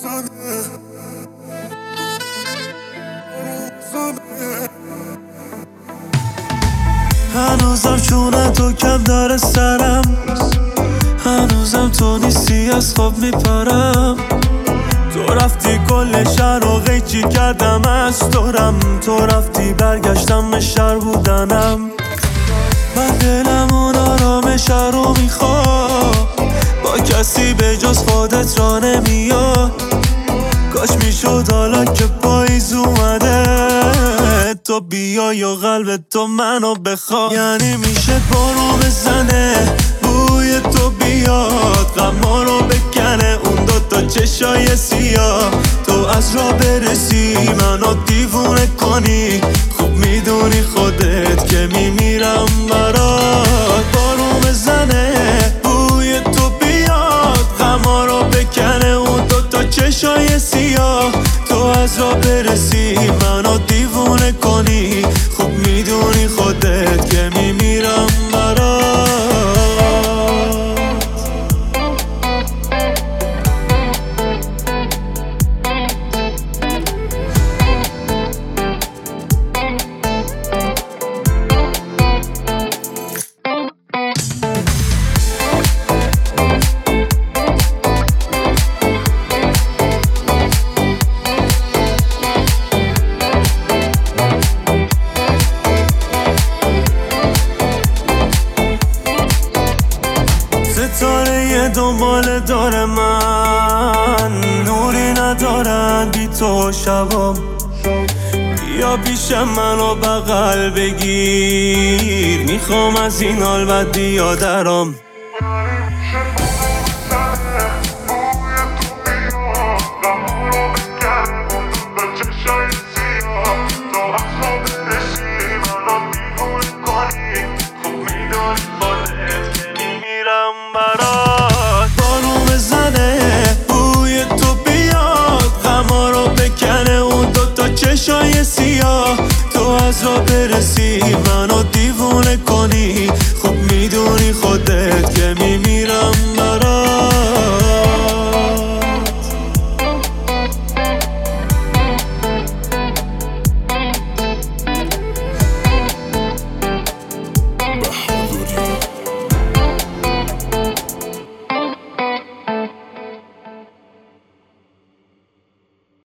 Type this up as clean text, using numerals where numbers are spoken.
هنوزم چونه تو کم داره سرم، هنوزم تو نیستی از خواب میپرم. تو رفتی کل شهر رو قیچی کردم از دورم، تو رفتی برگشتم به شهر بودنم. من دلم اون آرامش رو میخواد، با کسی به جز خودت را نمیاد. کاش میشد حالا که پاییز اومده تو بیای و قلب تو منو بخواد. یعنی میشه بارو بزنه بوی تو بیاد، غما رو بکنه اون دوتا چشای سیاه. تو از راه برسی منو دیوونه کنی، خوب میدونی خودت که میمیرم برات. بارو بزنه بوی تو بیاد، غما رو بکنه اون دوتا چشای سیاه. تو از راه برسی منو دیوونه کنی، خوب میدونی خودت که میمیرم برات. ستاره دنبال داره من، نوری ندارن بی تو شبام. بیا پیش منو بغل بگیر، میخوام از این حال بد بیادرام. بارو بزنه بوی تو بیاد، غما رو بکنه اون دوتا چشای سیاه. تو از راه برسی من